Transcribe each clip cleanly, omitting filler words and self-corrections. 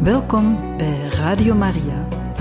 Welkom bij Radio Maria.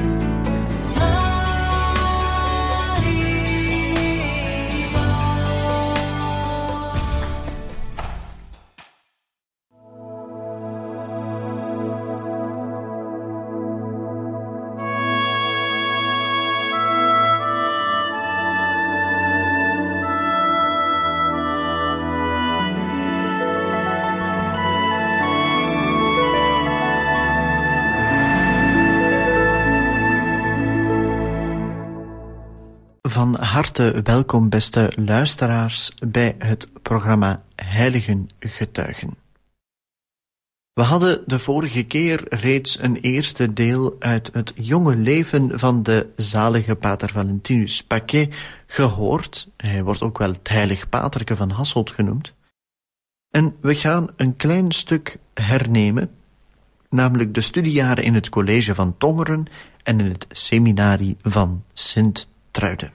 Van harte welkom, beste luisteraars, bij het programma Heiligen Getuigen. We hadden de vorige keer reeds een eerste deel uit het jonge leven van de zalige pater Valentinus Paquet gehoord. Hij wordt ook wel het heilig paterke van Hasselt genoemd. En we gaan een klein stuk hernemen, namelijk de studiejaren in het college van Tongeren en in het seminarie van Sint-Truiden.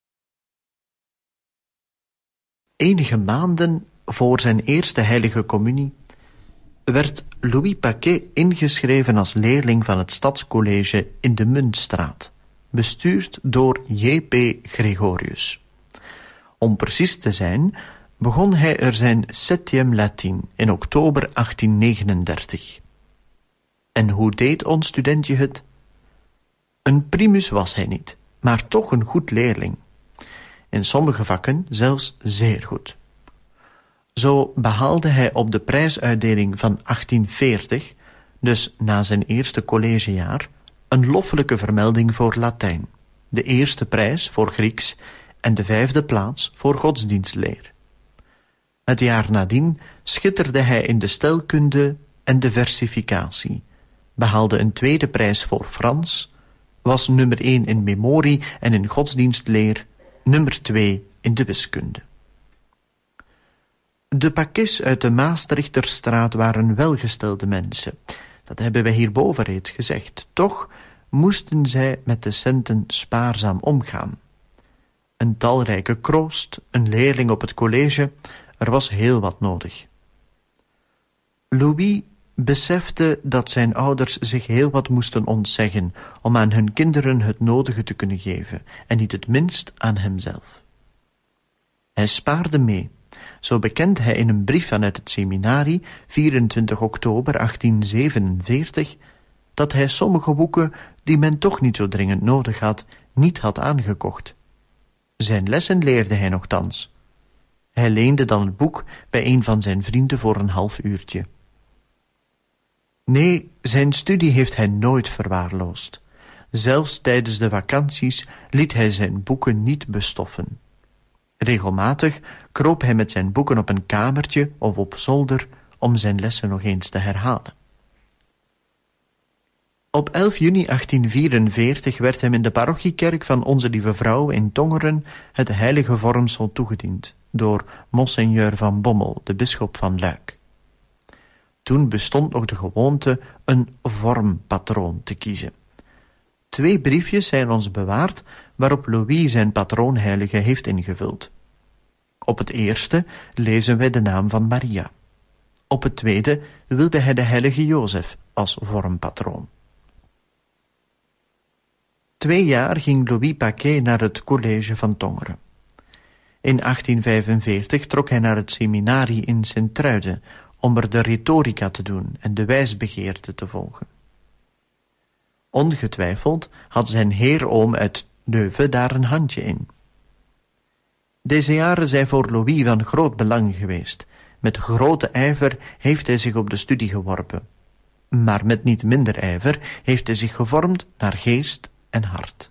Enige maanden voor zijn eerste heilige communie werd Louis Paquet ingeschreven als leerling van het Stadscollege in de Muntstraat, bestuurd door J.P. Gregorius. Om precies te zijn, begon hij er zijn 7e Latijn in oktober 1839. En hoe deed ons studentje het? Een primus was hij niet, maar toch een goed leerling. In sommige vakken zelfs zeer goed. Zo behaalde hij op de prijsuitdeling van 1840, dus na zijn eerste collegejaar, een loffelijke vermelding voor Latijn, de eerste prijs voor Grieks en de 5e plaats voor godsdienstleer. Het jaar nadien schitterde hij in de stelkunde en de versificatie, behaalde een 2e prijs voor Frans, was nummer 1 in memorie en in godsdienstleer, nummer 2 in de wiskunde. De Paquets uit de Maastrichterstraat waren welgestelde mensen. Dat hebben wij hierboven reeds gezegd. Toch moesten zij met de centen spaarzaam omgaan. Een talrijke kroost, een leerling op het college, er was heel wat nodig. Louis besefte dat zijn ouders zich heel wat moesten ontzeggen om aan hun kinderen het nodige te kunnen geven, en niet het minst aan hemzelf. Hij spaarde mee. Zo bekent hij in een brief vanuit het seminarie, 24 oktober 1847, dat hij sommige boeken, die men toch niet zo dringend nodig had, niet had aangekocht. Zijn lessen leerde hij nochtans. Hij leende dan het boek bij een van zijn vrienden voor een half uurtje. Nee, zijn studie heeft hij nooit verwaarloosd. Zelfs tijdens de vakanties liet hij zijn boeken niet bestoffen. Regelmatig kroop hij met zijn boeken op een kamertje of op zolder om zijn lessen nog eens te herhalen. Op 11 juni 1844 werd hem in de parochiekerk van Onze Lieve Vrouw in Tongeren het heilige vormsel toegediend door Monseigneur van Bommel, de bisschop van Luik. Toen bestond nog de gewoonte een vormpatroon te kiezen. 2 briefjes zijn ons bewaard waarop Louis zijn patroonheilige heeft ingevuld. Op het eerste lezen wij de naam van Maria. Op het tweede wilde hij de heilige Jozef als vormpatroon. 2 jaar ging Louis Paquet naar het college van Tongeren. In 1845 trok hij naar het seminarie in Sint-Truiden om er de retorica te doen en de wijsbegeerte te volgen. Ongetwijfeld had zijn heeroom uit Leuven daar een handje in. Deze jaren zijn voor Louis van groot belang geweest. Met grote ijver heeft hij zich op de studie geworpen. Maar met niet minder ijver heeft hij zich gevormd naar geest en hart.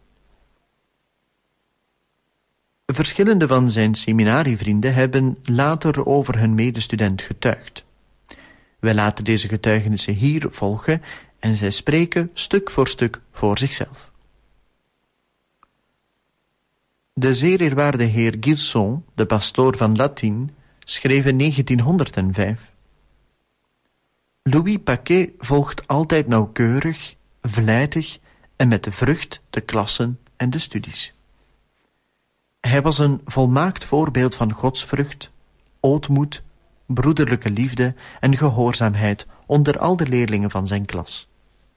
Verschillende van zijn seminarievrienden hebben later over hun medestudent getuigd. Wij laten deze getuigenissen hier volgen en zij spreken stuk voor zichzelf. De zeer eerwaarde heer Gilson, de pastoor van Latijn, schreef in 1905: Louis Paquet volgt altijd nauwkeurig, vlijtig en met de vrucht de klassen en de studies. Hij was een volmaakt voorbeeld van godsvrucht, ootmoed, broederlijke liefde en gehoorzaamheid onder al de leerlingen van zijn klas.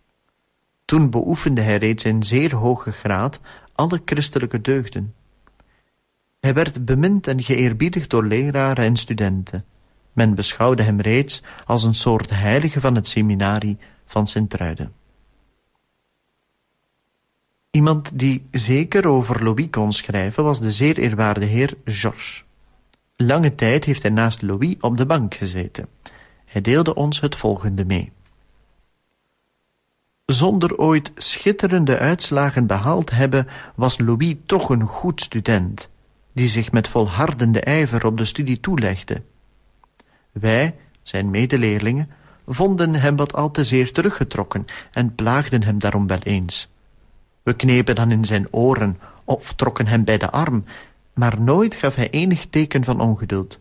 Toen beoefende hij reeds in zeer hoge graad alle christelijke deugden. Hij werd bemind en geëerbiedigd door leraren en studenten. Men beschouwde hem reeds als een soort heilige van het seminarie van Sint-Truiden. Iemand die zeker over Louis kon schrijven was de zeer eerwaarde heer Georges. Lange tijd heeft hij naast Louis op de bank gezeten. Hij deelde ons het volgende mee. Zonder ooit schitterende uitslagen behaald te hebben, was Louis toch een goed student, die zich met volhardende ijver op de studie toelegde. Wij, zijn medeleerlingen, vonden hem wat al te zeer teruggetrokken en plaagden hem daarom wel eens. We knepen dan in zijn oren of trokken hem bij de arm, maar nooit gaf hij enig teken van ongeduld.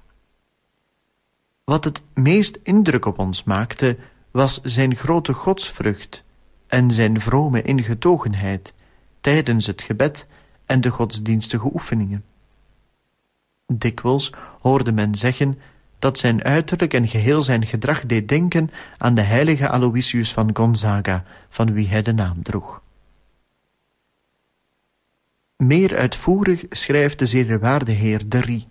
Wat het meest indruk op ons maakte, was zijn grote godsvrucht en zijn vrome ingetogenheid tijdens het gebed en de godsdienstige oefeningen. Dikwijls hoorde men zeggen dat zijn uiterlijk en geheel zijn gedrag deed denken aan de heilige Aloysius van Gonzaga, van wie hij de naam droeg. Meer uitvoerig schrijft de zeer waarde heer de Rie.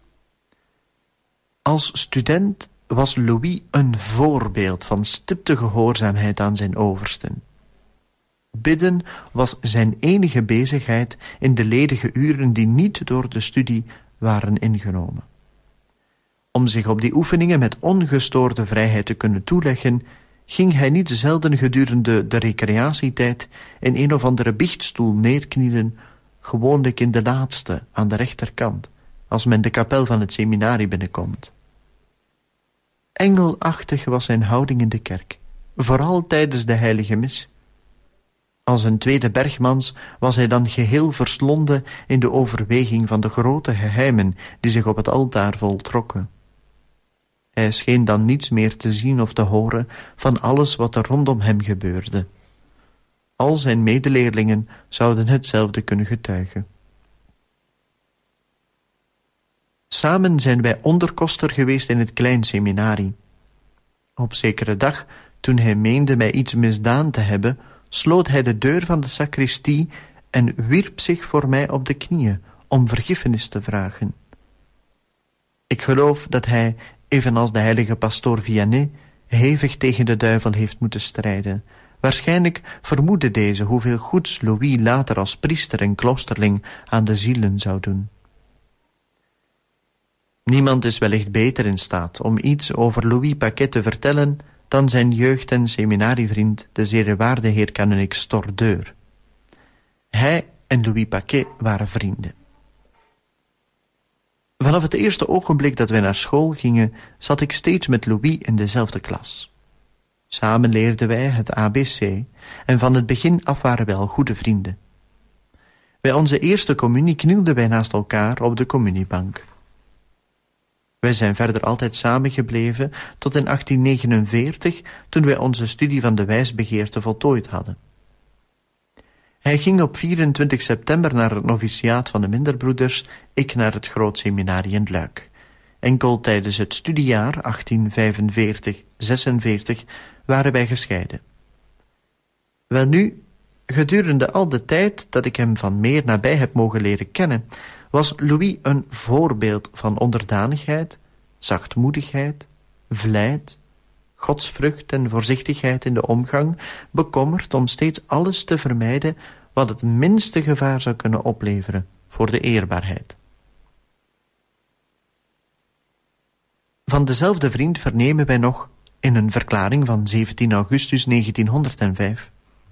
Als student was Louis een voorbeeld van stipte gehoorzaamheid aan zijn oversten. Bidden was zijn enige bezigheid in de ledige uren die niet door de studie waren ingenomen. Om zich op die oefeningen met ongestoorde vrijheid te kunnen toeleggen, ging hij niet zelden gedurende de recreatietijd in een of andere biechtstoel neerknielen, gewoonlijk in de laatste, aan de rechterkant, als men de kapel van het seminarie binnenkomt. Engelachtig was zijn houding in de kerk, vooral tijdens de heilige mis. Als een tweede Bergmans was hij dan geheel verslonden in de overweging van de grote geheimen die zich op het altaar voltrokken. Hij scheen dan niets meer te zien of te horen van alles wat er rondom hem gebeurde. Al zijn medeleerlingen zouden hetzelfde kunnen getuigen. Samen zijn wij onderkoster geweest in het klein seminarie. Op zekere dag, toen hij meende mij iets misdaan te hebben, sloot hij de deur van de sacristie en wierp zich voor mij op de knieën om vergiffenis te vragen. Ik geloof dat hij, evenals de heilige pastoor Vianney, hevig tegen de duivel heeft moeten strijden. Waarschijnlijk vermoedde deze hoeveel goeds Louis later als priester en kloosterling aan de zielen zou doen. Niemand is wellicht beter in staat om iets over Louis Paquet te vertellen dan zijn jeugd- en seminarievriend, de zeer waarde heer kanonik Stordeur. Hij en Louis Paquet waren vrienden. Vanaf het eerste ogenblik dat wij naar school gingen, zat ik steeds met Louis in dezelfde klas. Samen leerden wij het ABC en van het begin af waren wij al goede vrienden. Bij onze eerste communie knielden wij naast elkaar op de communiebank. Wij zijn verder altijd samengebleven tot in 1849, toen wij onze studie van de wijsbegeerte voltooid hadden. Hij ging op 24 september naar het noviciaat van de Minderbroeders, ik naar het Groot Seminarie in Luik. Enkel tijdens het studiejaar 1845-46 waren wij gescheiden. Welnu, gedurende al de tijd dat ik hem van meer nabij heb mogen leren kennen, was Louis een voorbeeld van onderdanigheid, zachtmoedigheid, vlijt, godsvrucht en voorzichtigheid in de omgang, bekommerd om steeds alles te vermijden wat het minste gevaar zou kunnen opleveren voor de eerbaarheid. Van dezelfde vriend vernemen wij nog in een verklaring van 17 augustus 1905.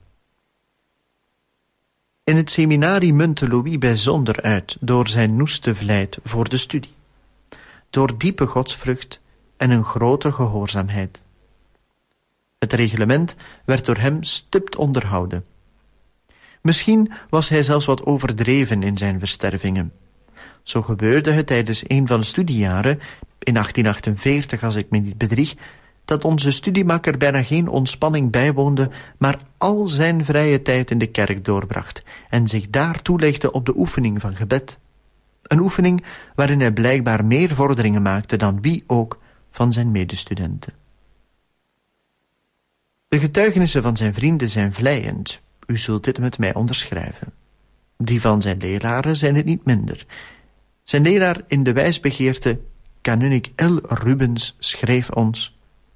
In het seminarie muntte Louis bijzonder uit door zijn noeste vlijt voor de studie, door diepe godsvrucht en een grote gehoorzaamheid. Het reglement werd door hem stipt onderhouden. Misschien was hij zelfs wat overdreven in zijn verstervingen. Zo gebeurde het tijdens een van de studiejaren, in 1848 als ik me niet bedrieg, dat onze studiemakker bijna geen ontspanning bijwoonde, maar al zijn vrije tijd in de kerk doorbracht en zich daar toelegde op de oefening van gebed. Een oefening waarin hij blijkbaar meer vorderingen maakte dan wie ook van zijn medestudenten. De getuigenissen van zijn vrienden zijn vleiend. U zult dit met mij onderschrijven. Die van zijn leraren zijn het niet minder. Zijn leraar in de wijsbegeerte, kanunnik L. Rubens, schreef ons: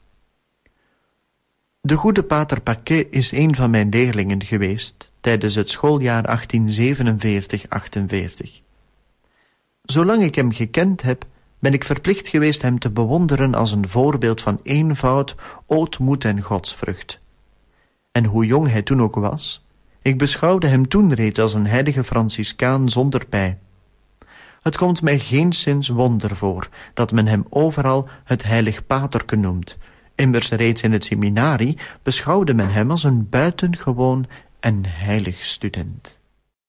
De goede pater Paquet is een van mijn leerlingen geweest tijdens het schooljaar 1847-48. Zolang ik hem gekend heb, ben ik verplicht geweest hem te bewonderen als een voorbeeld van eenvoud, ootmoed en godsvrucht. En hoe jong hij toen ook was, ik beschouwde hem toen reeds als een heilige Franciscaan zonder pij. Het komt mij geenszins wonder voor dat men hem overal het heilig paterke noemt. Immers reeds in het seminarie beschouwde men hem als een buitengewoon en heilig student.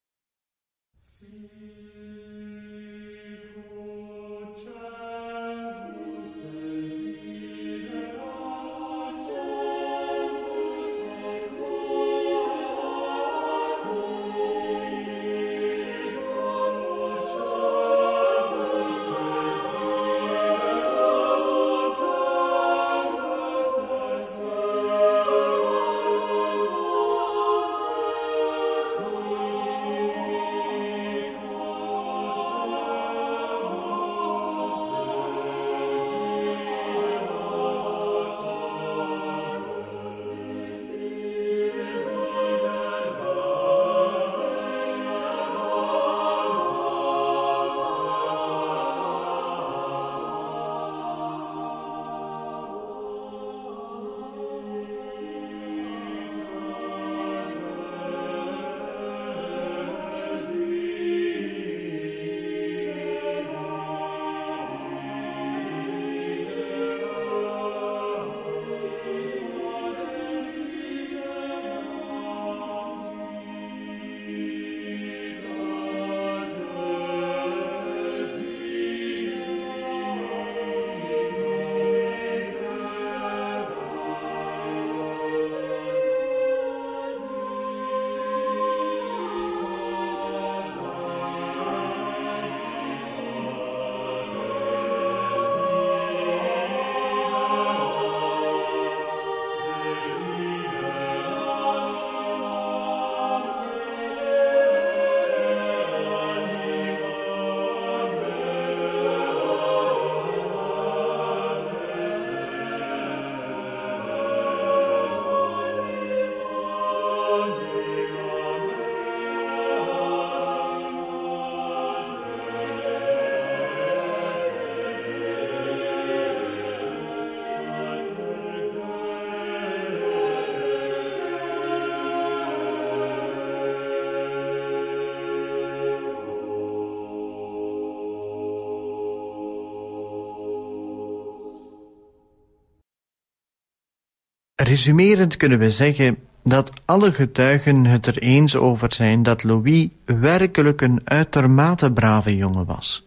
Resumerend kunnen we zeggen dat alle getuigen het er eens over zijn dat Louis werkelijk een uitermate brave jongen was.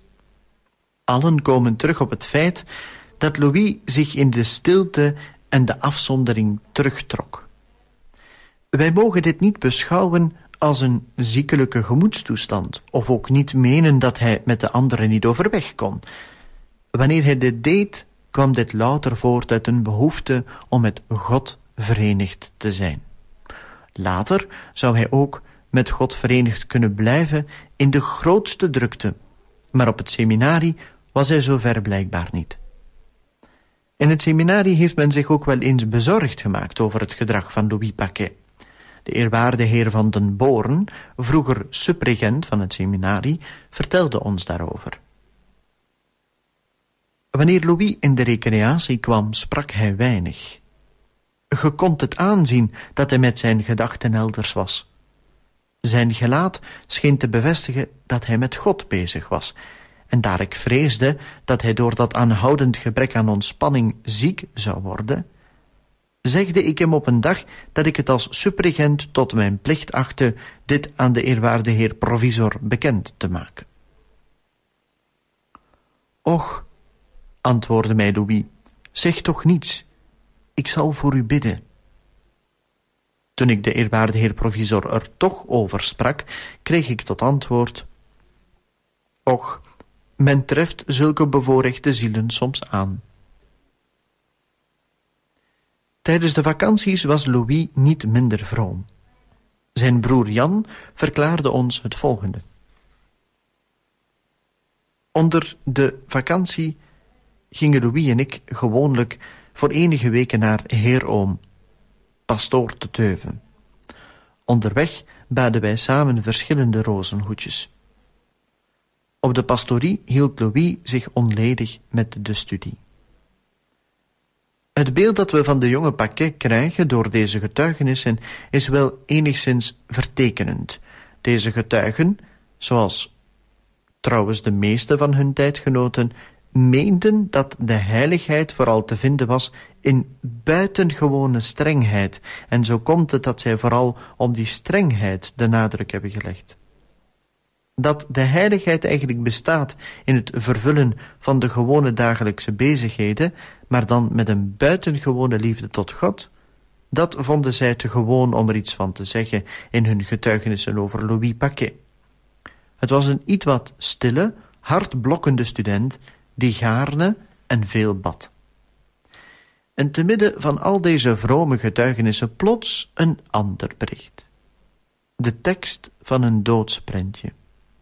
Allen komen terug op het feit dat Louis zich in de stilte en de afzondering terugtrok. Wij mogen dit niet beschouwen als een ziekelijke gemoedstoestand, of ook niet menen dat hij met de anderen niet overweg kon. Wanneer hij dit deed, kwam dit louter voort uit een behoefte om met God verenigd te zijn. Later zou hij ook met God verenigd kunnen blijven in de grootste drukte, maar op het seminarie was hij zover blijkbaar niet. In het seminarie heeft men zich ook wel eens bezorgd gemaakt over het gedrag van Louis Paquet. De eerwaarde heer van den Boorn, vroeger subregent van het seminarie, vertelde ons daarover. Wanneer Louis in de recreatie kwam, sprak hij weinig. Ge kondt het aanzien dat hij met zijn gedachten elders was. Zijn gelaat scheen te bevestigen dat hij met God bezig was, en daar ik vreesde dat hij door dat aanhoudend gebrek aan ontspanning ziek zou worden, zegde ik hem op een dag dat ik het als subregent tot mijn plicht achtte dit aan de eerwaarde heer provisor bekend te maken. Och, antwoordde mij Louis, zeg toch niets, ik zal voor u bidden. Toen ik de eerwaarde heer provisor er toch over sprak, kreeg ik tot antwoord: Och, men treft zulke bevoorrechte zielen soms aan. Tijdens de vakanties was Louis niet minder vroom. Zijn broer Jan verklaarde ons het volgende. Onder de vakantie gingen Louis en ik gewoonlijk voor enige weken naar Heeroom, pastoor te Teuven. Onderweg baden wij samen verschillende rozenhoedjes. Op de pastorie hield Louis zich onledig met de studie. Het beeld dat we van de jonge Paquet krijgen door deze getuigenissen is wel enigszins vertekenend. Deze getuigen, zoals trouwens de meeste van hun tijdgenoten, meenden dat de heiligheid vooral te vinden was in buitengewone strengheid, en zo komt het dat zij vooral op die strengheid de nadruk hebben gelegd. Dat de heiligheid eigenlijk bestaat in het vervullen van de gewone dagelijkse bezigheden, maar dan met een buitengewone liefde tot God, dat vonden zij te gewoon om er iets van te zeggen in hun getuigenissen over Louis Paquet. Het was een ietwat stille, hardblokkende student die gaarne en veel bad. En te midden van al deze vrome getuigenissen plots een ander bericht. De tekst van een doodsprentje.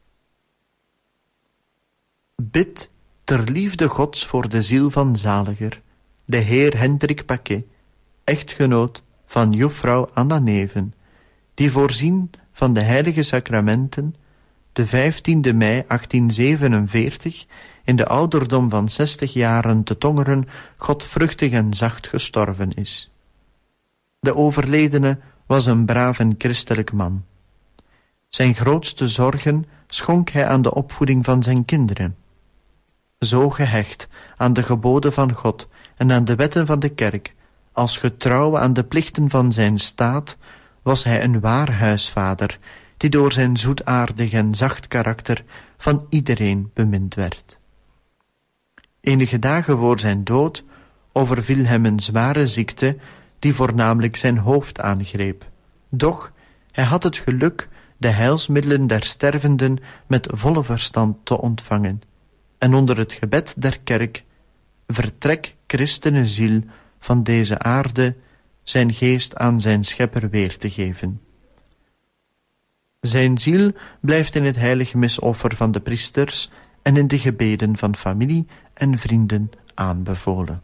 Bid ter liefde Gods voor de ziel van zaliger, de heer Hendrik Paquet, echtgenoot van juffrouw Anna Neven, die voorzien van de heilige sacramenten de 15e mei 1847 in de ouderdom van 60 jaren te Tongeren godvruchtig en zacht gestorven is. De overledene was een braaf en christelijk man. Zijn grootste zorgen schonk hij aan de opvoeding van zijn kinderen. Zo gehecht aan de geboden van God en aan de wetten van de kerk, als getrouw aan de plichten van zijn staat, was hij een waar huisvader, die door zijn zoetaardig en zacht karakter van iedereen bemind werd. Enige dagen voor zijn dood overviel hem een zware ziekte, die voornamelijk zijn hoofd aangreep. Doch hij had het geluk de heilsmiddelen der stervenden met volle verstand te ontvangen, en onder het gebed der kerk, vertrek christene ziel van deze aarde, zijn geest aan zijn schepper weer te geven. Zijn ziel blijft in het heilige misoffer van de priesters en in de gebeden van familie en vrienden aanbevolen.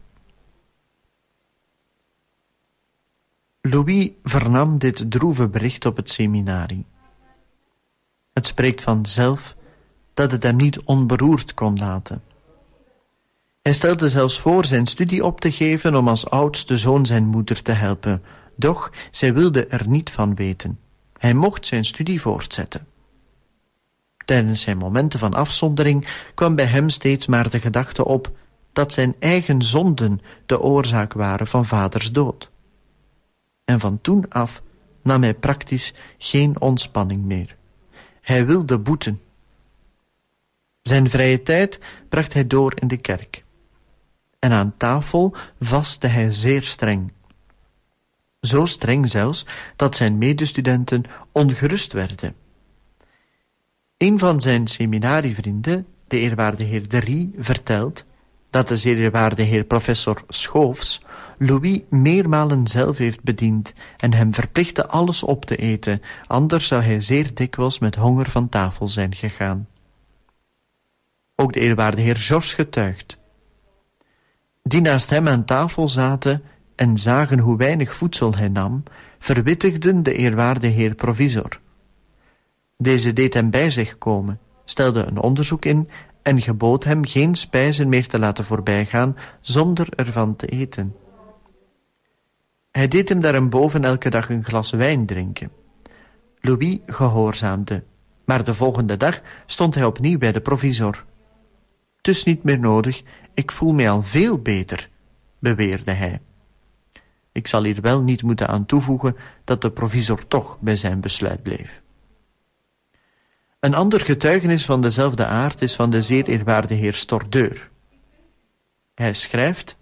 Louis vernam dit droeve bericht op het seminarie. Het spreekt vanzelf dat het hem niet onberoerd kon laten. Hij stelde zelfs voor zijn studie op te geven om als oudste zoon zijn moeder te helpen, doch zij wilde er niet van weten. Hij mocht zijn studie voortzetten. Tijdens zijn momenten van afzondering kwam bij hem steeds maar de gedachte op dat zijn eigen zonden de oorzaak waren van vaders dood. En van toen af nam hij praktisch geen ontspanning meer. Hij wilde boeten. Zijn vrije tijd bracht hij door in de kerk. En aan tafel vastte hij zeer streng. Zo streng zelfs dat zijn medestudenten ongerust werden. Een van zijn seminarievrienden, de eerwaarde heer De Rie, vertelt dat de zeer eerwaarde heer professor Schoofs Louis meermalen zelf heeft bediend en hem verplichtte alles op te eten, anders zou hij zeer dikwijls met honger van tafel zijn gegaan. Ook de eerwaarde heer Georges getuigt, die naast hem aan tafel zaten en zagen hoe weinig voedsel hij nam, verwittigden de eerwaarde heer provisor. Deze deed hem bij zich komen, stelde een onderzoek in en gebood hem geen spijzen meer te laten voorbijgaan zonder ervan te eten. Hij deed hem daarenboven elke dag een glas wijn drinken. Louis gehoorzaamde, maar de volgende dag stond hij opnieuw bij de provisor. "Het is niet meer nodig, ik voel mij al veel beter," beweerde hij. Ik zal hier wel niet moeten aan toevoegen dat de provisor toch bij zijn besluit bleef. Een ander getuigenis van dezelfde aard is van de zeer eerwaarde heer Stordeur. Hij schrijft: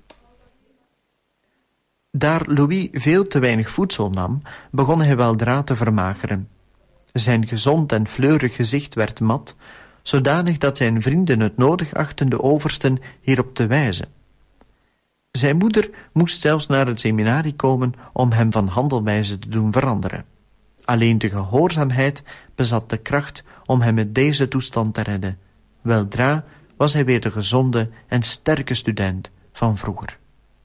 daar Louis veel te weinig voedsel nam, begon hij weldra te vermageren. Zijn gezond en fleurig gezicht werd mat, zodanig dat zijn vrienden het nodig achtten de oversten hierop te wijzen. Zijn moeder moest zelfs naar het seminarie komen om hem van handelwijze te doen veranderen. Alleen de gehoorzaamheid bezat de kracht om hem uit deze toestand te redden. Weldra was hij weer de gezonde en sterke student van vroeger.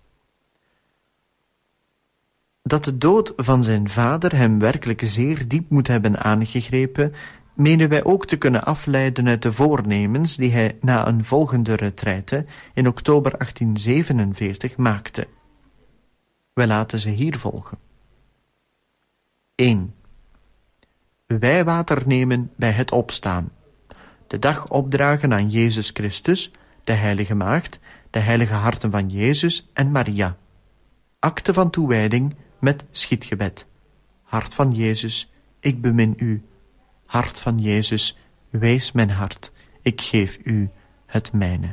Dat de dood van zijn vader hem werkelijk zeer diep moet hebben aangegrepen, menen wij ook te kunnen afleiden uit de voornemens die hij na een volgende retraite in oktober 1847 maakte. Wij laten ze hier volgen. 1. Wijwater nemen bij het opstaan. De dag opdragen aan Jezus Christus, de Heilige Maagd, de heilige harten van Jezus en Maria. Akte van toewijding met schietgebed. Hart van Jezus, ik bemin u. Hart van Jezus, wees mijn hart, ik geef u het mijne.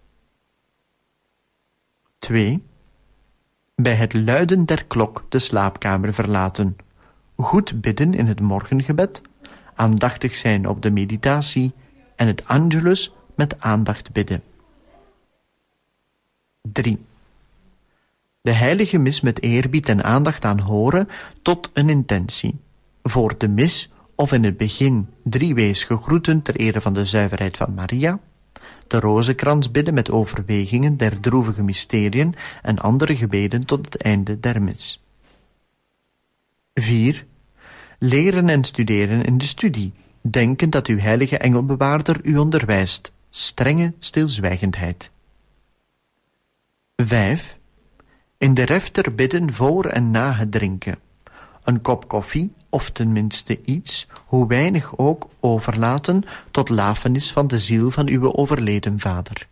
2. Bij het luiden der klok de slaapkamer verlaten. Goed bidden in het morgengebed, aandachtig zijn op de meditatie en het Angelus met aandacht bidden. 3. De heilige mis met eerbied en aandacht aanhoren tot een intentie. Voor de mis of in het begin 3 weesgegroeten ter ere van de zuiverheid van Maria, de rozenkrans bidden met overwegingen der droevige mysteriën en andere gebeden tot het einde der mis. 4. Leren en studeren in de studie, denken dat uw heilige engelbewaarder u onderwijst, strenge stilzwijgendheid. 5. In de refter bidden voor en na het drinken. Een kop koffie, of tenminste iets, hoe weinig ook, overlaten tot lafenis van de ziel van uw overleden vader.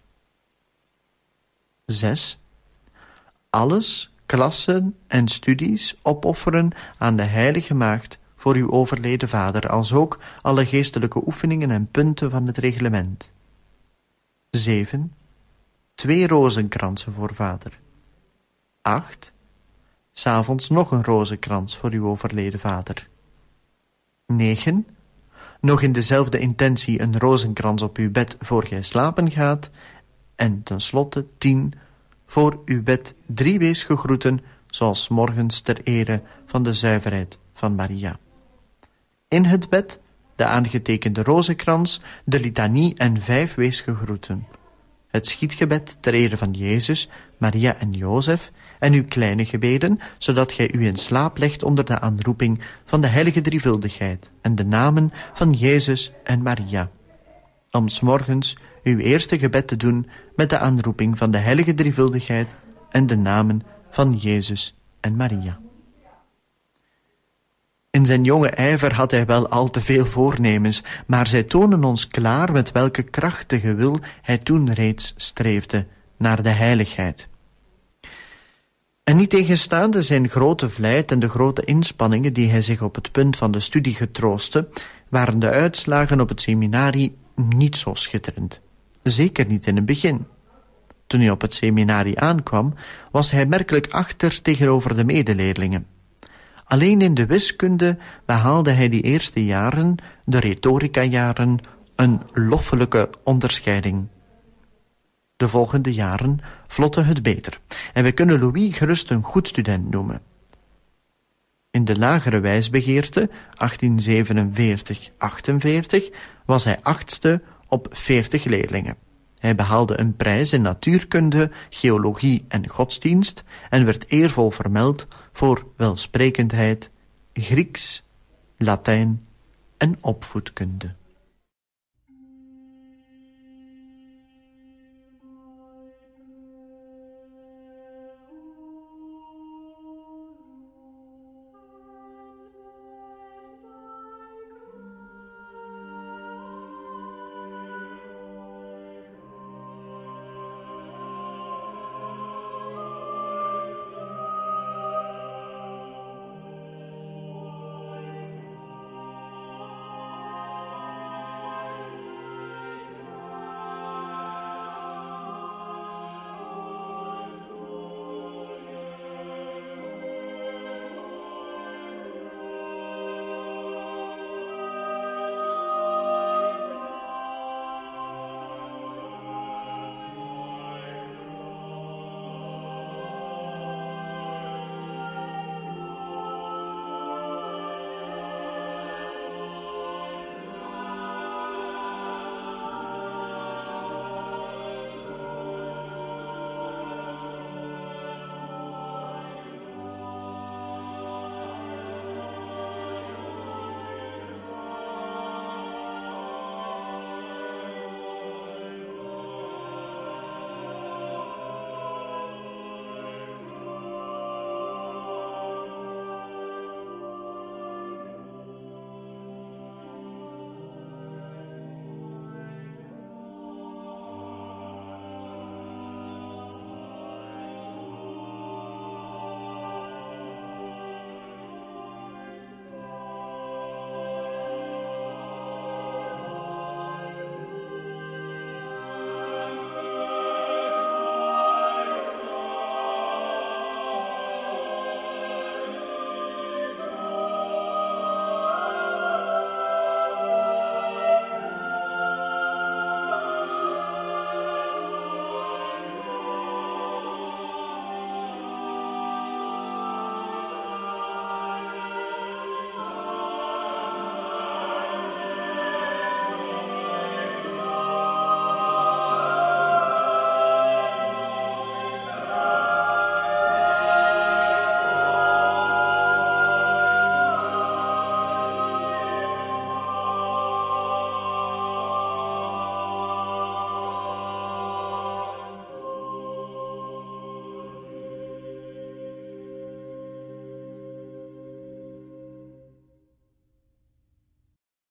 6. Alles, klassen en studies opofferen aan de heilige maagd voor uw overleden vader, als ook alle geestelijke oefeningen en punten van het reglement. 7. 2 rozenkransen voor vader. 8. 's avonds nog een rozenkrans voor uw overleden vader. 9. Nog in dezelfde intentie een rozenkrans op uw bed voor gij slapen gaat. En tenslotte 10. Voor uw bed 3 weesgegroeten, zoals morgens ter ere van de zuiverheid van Maria. In het bed de aangetekende rozenkrans, de litanie en 5 weesgegroeten. Het schietgebed ter ere van Jezus, Maria en Jozef en uw kleine gebeden, zodat gij u in slaap legt onder de aanroeping van de heilige drievuldigheid en de namen van Jezus en Maria. Om 's morgens uw eerste gebed te doen met de aanroeping van de heilige drievuldigheid en de namen van Jezus en Maria. In zijn jonge ijver had hij wel al te veel voornemens, maar zij tonen ons klaar met welke krachtige wil hij toen reeds streefde naar de heiligheid. En niettegenstaande zijn grote vlijt en de grote inspanningen die hij zich op het punt van de studie getroostte, waren de uitslagen op het seminarie niet zo schitterend. Zeker niet in het begin. Toen hij op het seminarie aankwam, was hij merkelijk achter tegenover de medeleerlingen. Alleen in de wiskunde behaalde hij die eerste jaren, de retorica-jaren, een loffelijke onderscheiding. De volgende jaren vlotte het beter, en wij kunnen Louis gerust een goed student noemen. In de lagere wijsbegeerte, 1847-48, was hij 8e op 40 leerlingen. Hij behaalde een prijs in natuurkunde, geologie en godsdienst en werd eervol vermeld voor welsprekendheid, Grieks, Latijn en opvoedkunde.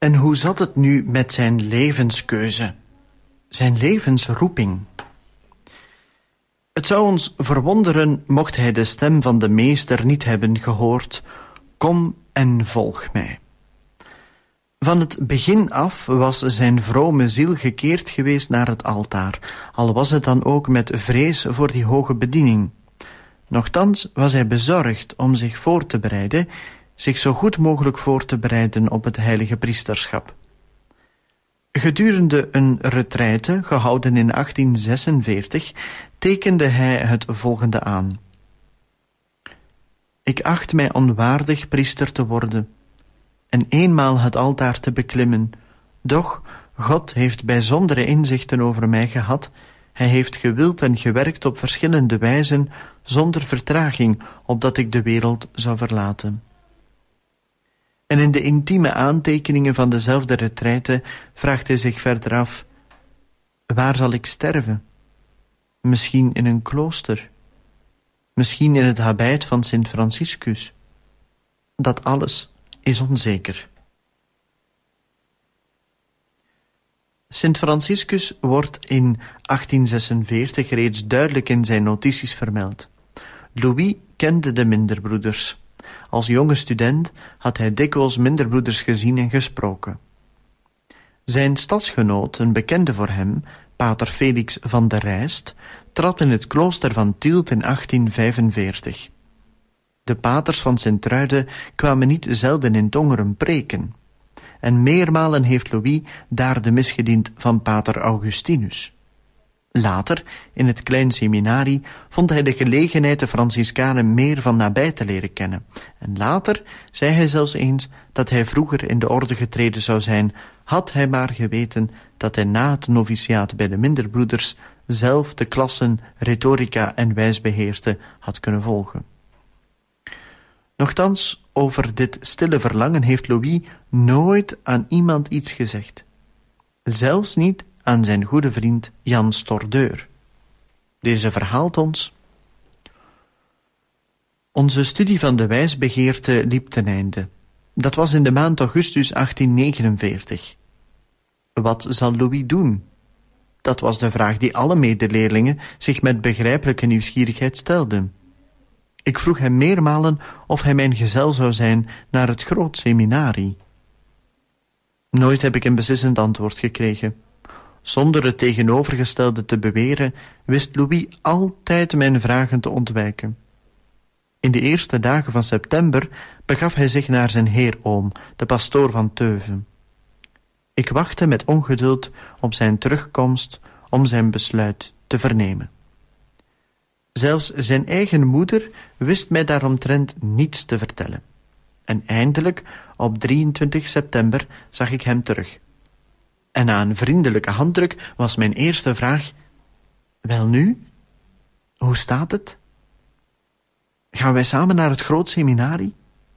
En hoe zat het nu met zijn levenskeuze? Zijn levensroeping? Het zou ons verwonderen mocht hij de stem van de meester niet hebben gehoord: kom en volg mij. Van het begin af was zijn vrome ziel gekeerd geweest naar het altaar, al was het dan ook met vrees voor die hoge bediening. Nochtans was hij bezorgd om zich voor te bereiden, zich zo goed mogelijk voor te bereiden op het heilige priesterschap. Gedurende een retraite, gehouden in 1846, tekende hij het volgende aan: ik acht mij onwaardig priester te worden en eenmaal het altaar te beklimmen, doch God heeft bijzondere inzichten over mij gehad. Hij heeft gewild en gewerkt op verschillende wijzen, zonder vertraging, opdat ik de wereld zou verlaten. En in de intieme aantekeningen van dezelfde retraite vraagt hij zich verder af: waar zal ik sterven? Misschien in een klooster? Misschien in het habit van Sint Franciscus? Dat alles is onzeker. Sint Franciscus wordt in 1846 reeds duidelijk in zijn notities vermeld. Louis kende de minderbroeders. Als jonge student had hij dikwijls minderbroeders gezien en gesproken. Zijn stadsgenoot, een bekende voor hem, pater Felix van der Rijst, trad in het klooster van Tielt in 1845. De paters van Sint-Truiden kwamen niet zelden in Tongeren preken, en meermalen heeft Louis daar de mis gediend van pater Augustinus. Later, in het klein seminarie, vond hij de gelegenheid de Franciscanen meer van nabij te leren kennen. En later zei hij zelfs eens dat hij vroeger in de orde getreden zou zijn, had hij maar geweten dat hij na het noviciaat bij de minderbroeders zelf de klassen retorica en wijsbeheerte had kunnen volgen. Nochtans, over dit stille verlangen heeft Louis nooit aan iemand iets gezegd. Zelfs niet aan zijn goede vriend Jan Stordeur. Deze verhaalt ons: onze studie van de wijsbegeerte liep ten einde. Dat was in de maand augustus 1849. Wat zal Louis doen? Dat was de vraag die alle medeleerlingen zich met begrijpelijke nieuwsgierigheid stelden. Ik vroeg hem meermalen of hij mijn gezel zou zijn naar het groot seminarie. Nooit heb ik een beslissend antwoord gekregen. Zonder het tegenovergestelde te beweren, wist Louis altijd mijn vragen te ontwijken. In de eerste dagen van september begaf hij zich naar zijn heeroom, de pastoor van Teuven. Ik wachtte met ongeduld op zijn terugkomst om zijn besluit te vernemen. Zelfs zijn eigen moeder wist mij daaromtrent niets te vertellen. En eindelijk, op 23 september, zag ik hem terug. En na een vriendelijke handdruk was mijn eerste vraag: welnu, hoe staat het? Gaan wij samen naar het groot seminarie?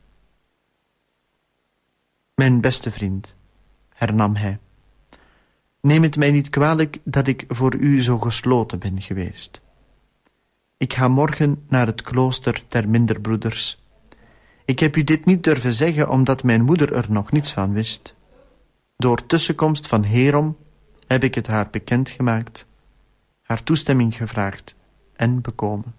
Mijn beste vriend, hernam hij, neem het mij niet kwalijk dat ik voor u zo gesloten ben geweest. Ik ga morgen naar het klooster der minderbroeders. Ik heb u dit niet durven zeggen, omdat mijn moeder er nog niets van wist. Door tussenkomst van Herom heb ik het haar bekendgemaakt, haar toestemming gevraagd en bekomen.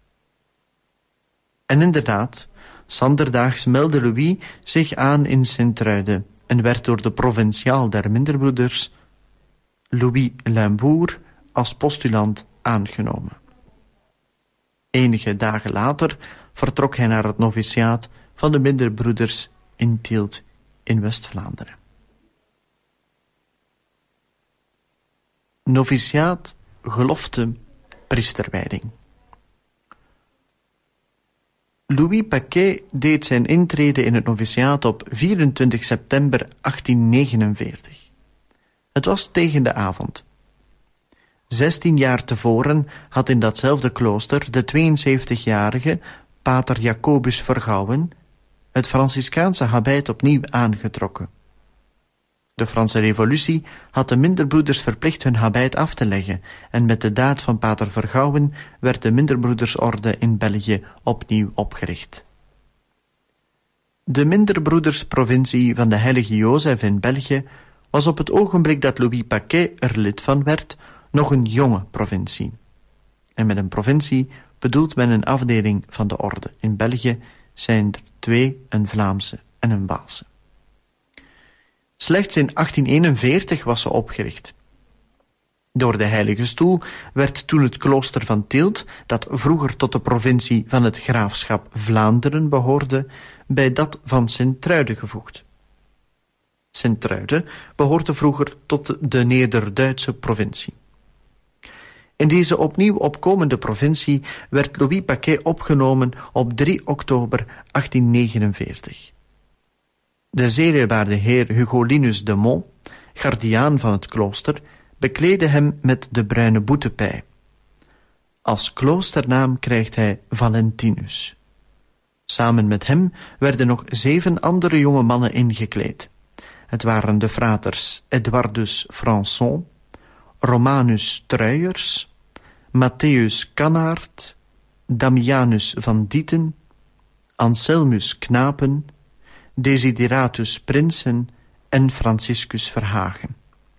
En inderdaad, zanderdaags meldde Louis zich aan in Sint-Truiden en werd door de provinciaal der minderbroeders, Louis Limbour, als postulant aangenomen. Enige dagen later vertrok hij naar het noviciaat van de minderbroeders in Tielt in West-Vlaanderen. Noviciaat, gelofte, priesterwijding. Louis Paquet deed zijn intrede in het noviciaat op 24 september 1849. Het was tegen de avond. 16 jaar tevoren had in datzelfde klooster de 72-jarige pater Jacobus Vergouwen het Franciscaanse habit opnieuw aangetrokken. De Franse Revolutie had de minderbroeders verplicht hun habit af te leggen en met de daad van pater Vergouwen werd de minderbroedersorde in België opnieuw opgericht. De minderbroedersprovincie van de heilige Jozef in België was op het ogenblik dat Louis Paquet er lid van werd, nog een jonge provincie. En met een provincie bedoelt men een afdeling van de orde. In België zijn er 2, een Vlaamse en een Waalse. Slechts in 1841 was ze opgericht. Door de Heilige Stoel werd toen het klooster van Tielt, dat vroeger tot de provincie van het graafschap Vlaanderen behoorde, bij dat van Sint-Truiden gevoegd. Sint-Truiden behoorde vroeger tot de Neder-Duitse provincie. In deze opnieuw opkomende provincie werd Louis Paquet opgenomen op 3 oktober 1849. De zeer eerwaarde heer Hugolinus de Mont, gardiaan van het klooster, bekleedde hem met de bruine boetepij. Als kloosternaam krijgt hij Valentinus. Samen met hem werden nog 7 andere jonge mannen ingekleed. Het waren de fraters Edwardus Françon, Romanus Truijers, Matthäus Canaert, Damianus van Dieten, Anselmus Knapen, Desideratus Prinsen en Franciscus Verhagen.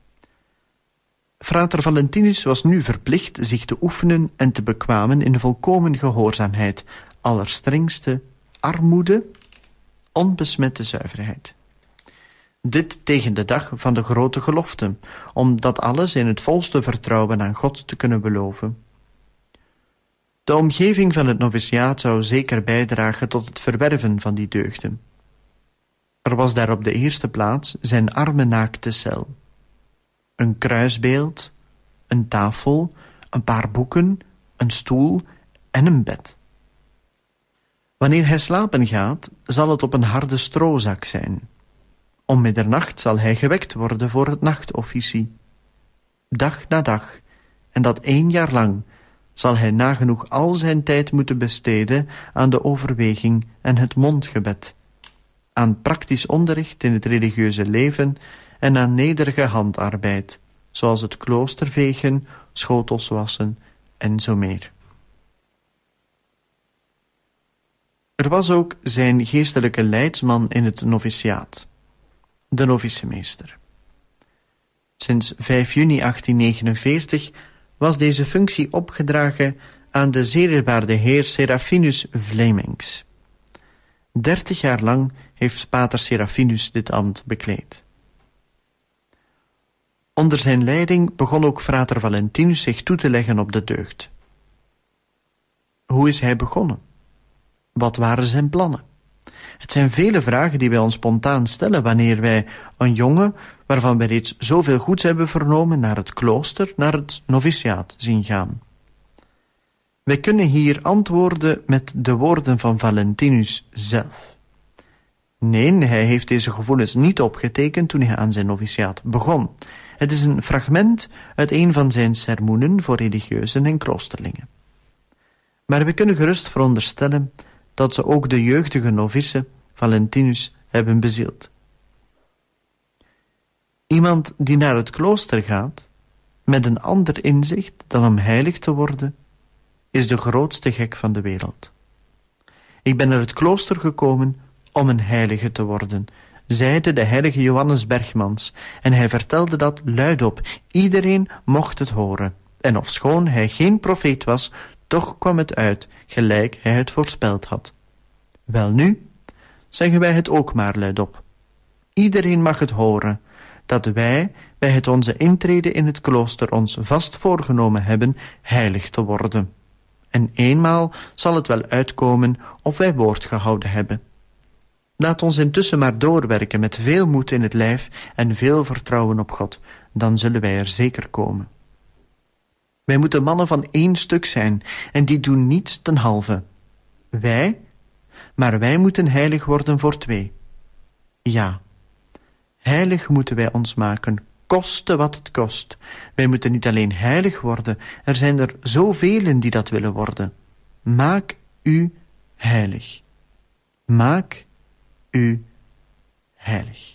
Frater Valentinus was nu verplicht zich te oefenen en te bekwamen in volkomen gehoorzaamheid, allerstrengste armoede, onbesmette zuiverheid. Dit tegen de dag van de grote gelofte, om dat alles in het volste vertrouwen aan God te kunnen beloven. De omgeving van het noviciaat zou zeker bijdragen tot het verwerven van die deugden. Er was daar op de eerste plaats zijn arme naakte cel. Een kruisbeeld, een tafel, een paar boeken, een stoel en een bed. Wanneer hij slapen gaat, zal het op een harde stroozak zijn. Om middernacht zal hij gewekt worden voor het nachtofficie. Dag na dag, en dat 1 jaar lang, zal hij nagenoeg al zijn tijd moeten besteden aan de overweging en het mondgebed, aan praktisch onderricht in het religieuze leven en aan nederige handarbeid, zoals het kloostervegen, schotels wassen en zo meer. Er was ook zijn geestelijke leidsman in het noviciaat, de noviciemeester. Sinds 5 juni 1849 was deze functie opgedragen aan de zeer eerwaarde heer Serafinus Vlemings. 30 jaar lang heeft pater Serafinus dit ambt bekleed. Onder zijn leiding begon ook frater Valentinus zich toe te leggen op de deugd. Hoe is hij begonnen? Wat waren zijn plannen? Het zijn vele vragen die wij ons spontaan stellen wanneer wij een jongen, waarvan wij reeds zoveel goeds hebben vernomen, naar het klooster, naar het noviciaat zien gaan. Wij kunnen hier antwoorden met de woorden van Valentinus zelf. Nee, hij heeft deze gevoelens niet opgetekend toen hij aan zijn noviciaat begon. Het is een fragment uit een van zijn sermoenen voor religieuzen en kloosterlingen. Maar we kunnen gerust veronderstellen dat ze ook de jeugdige novice Valentinus hebben bezield. Iemand die naar het klooster gaat, met een ander inzicht dan om heilig te worden, is de grootste gek van de wereld. Ik ben naar het klooster gekomen om een heilige te worden, zeide de heilige Johannes Bergmans, en hij vertelde dat luidop. Iedereen mocht het horen, en ofschoon hij geen profeet was, toch kwam het uit, gelijk hij het voorspeld had. Welnu, zeggen wij het ook maar luidop. Iedereen mag het horen, dat wij bij het onze intrede in het klooster ons vast voorgenomen hebben heilig te worden. En eenmaal zal het wel uitkomen of wij woord gehouden hebben. Laat ons intussen maar doorwerken met veel moed in het lijf en veel vertrouwen op God, dan zullen wij er zeker komen. Wij moeten mannen van 1 stuk zijn, en die doen niets ten halve. Maar wij moeten heilig worden voor 2. Ja, heilig moeten wij ons maken, koste wat het kost. Wij moeten niet alleen heilig worden, er zijn er zoveel die dat willen worden. Maak u heilig. Maak u heilig.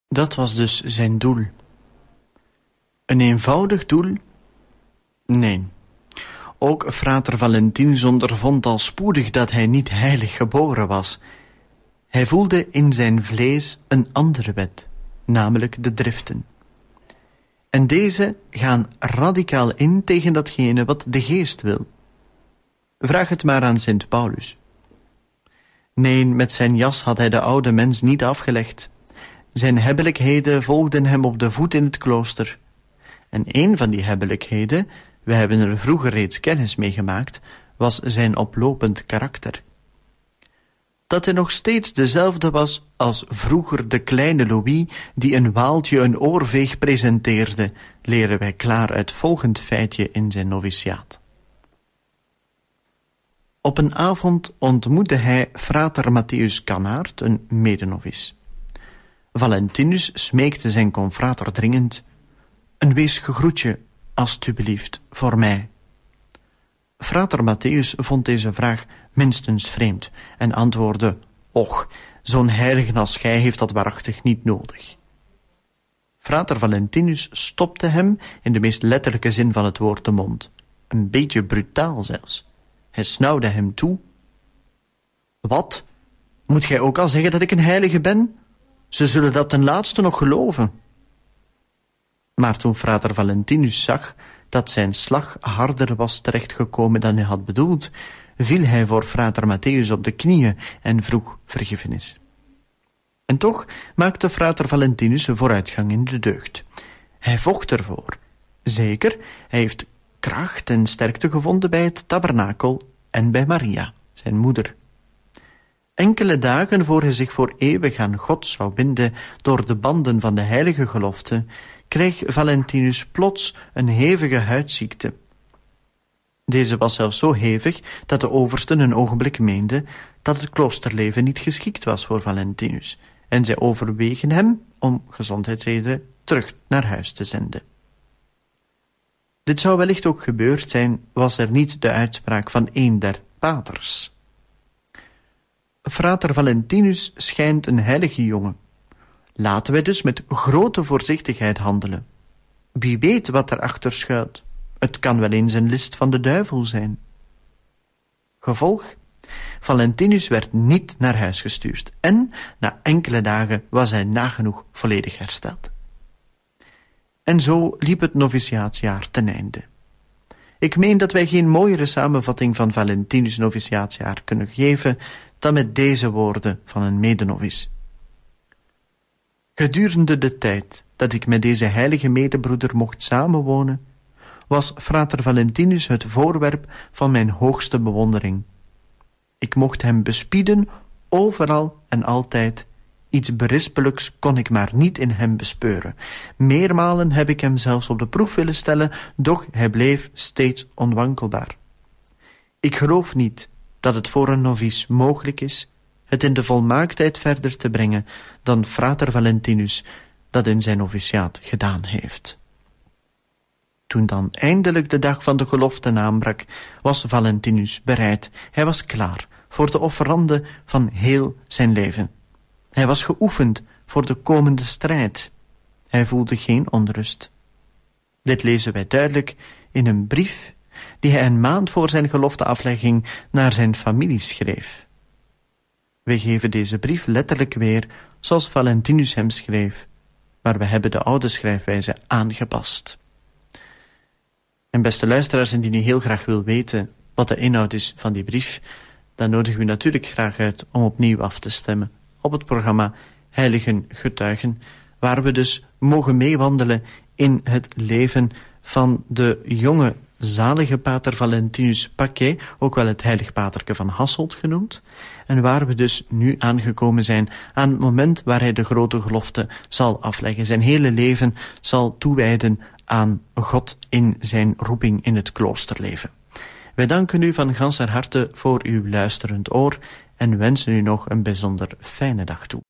Dat was dus zijn doel. Een eenvoudig doel? Nee. Ook frater Valentinus ondervond al spoedig dat hij niet heilig geboren was. Hij voelde in zijn vlees een andere wet, namelijk de driften. En deze gaan radicaal in tegen datgene wat de geest wil. Vraag het maar aan Sint Paulus. Nee, met zijn jas had hij de oude mens niet afgelegd. Zijn hebbelijkheden volgden hem op de voet in het klooster. En een van die hebbelijkheden, we hebben er vroeger reeds kennis mee gemaakt, was zijn oplopend karakter. Dat hij nog steeds dezelfde was als vroeger de kleine Louis die een waaltje een oorveeg presenteerde, leren wij klaar uit volgend feitje in zijn noviciaat. Op een avond ontmoette hij frater Matthäus Canaert, een medenovice. Valentinus smeekte zijn confrater dringend: een weesge groetje, alstublieft, voor mij. Frater Matthäus vond deze vraag minstens vreemd en antwoordde: och, zo'n heilige als gij heeft dat waarachtig niet nodig. Frater Valentinus stopte hem in de meest letterlijke zin van het woord de mond, een beetje brutaal zelfs. Hij snauwde hem toe: wat? Moet gij ook al zeggen dat ik een heilige ben? Ze zullen dat ten laatste nog geloven. Maar toen frater Valentinus zag dat zijn slag harder was terechtgekomen dan hij had bedoeld, viel hij voor frater Matthäus op de knieën en vroeg vergiffenis. En toch maakte frater Valentinus een vooruitgang in de deugd. Hij vocht ervoor. Zeker, hij heeft kracht en sterkte gevonden bij het tabernakel en bij Maria, zijn moeder. Enkele dagen voor hij zich voor eeuwig aan God zou binden door de banden van de heilige gelofte, kreeg Valentinus plots een hevige huidziekte. Deze was zelfs zo hevig dat de oversten een ogenblik meenden dat het kloosterleven niet geschikt was voor Valentinus, en zij overwegen hem om gezondheidsredenen terug naar huis te zenden. Dit zou wellicht ook gebeurd zijn, was er niet de uitspraak van een der paters. Frater Valentinus schijnt een heilige jongen. Laten wij dus met grote voorzichtigheid handelen. Wie weet wat erachter schuilt. Het kan wel eens een list van de duivel zijn. Gevolg? Valentinus werd niet naar huis gestuurd en na enkele dagen was hij nagenoeg volledig hersteld. En zo liep het noviciaatsjaar ten einde. Ik meen dat wij geen mooiere samenvatting van Valentinus' noviciaatsjaar kunnen geven dan met deze woorden van een medenovice. Gedurende de tijd dat ik met deze heilige medebroeder mocht samenwonen, was frater Valentinus het voorwerp van mijn hoogste bewondering. Ik mocht hem bespieden overal en altijd. Iets berispelijks kon ik maar niet in hem bespeuren. Meermalen heb ik hem zelfs op de proef willen stellen, doch hij bleef steeds onwankelbaar. Ik geloof niet dat het voor een novice mogelijk is het in de volmaaktheid verder te brengen dan frater Valentinus dat in zijn noviciaat gedaan heeft. Toen dan eindelijk de dag van de gelofte aanbrak, was Valentinus bereid. Hij was klaar voor de offerande van heel zijn leven. Hij was geoefend voor de komende strijd. Hij voelde geen onrust. Dit lezen wij duidelijk in een brief die hij een maand voor zijn gelofteaflegging naar zijn familie schreef. Wij geven deze brief letterlijk weer zoals Valentinus hem schreef, maar we hebben de oude schrijfwijze aangepast. En beste luisteraars, indien u heel graag wil weten wat de inhoud is van die brief, dan nodigen we u natuurlijk graag uit om opnieuw af te stemmen op het programma Heiligen Getuigen, waar we dus mogen meewandelen in het leven van de jonge zalige pater Valentinus Paquet, ook wel het heilig paterke van Hasselt genoemd, en waar we dus nu aangekomen zijn aan het moment waar hij de grote gelofte zal afleggen. Zijn hele leven zal toewijden aan God in zijn roeping in het kloosterleven. Wij danken u van ganser harte voor uw luisterend oor en wensen u nog een bijzonder fijne dag toe.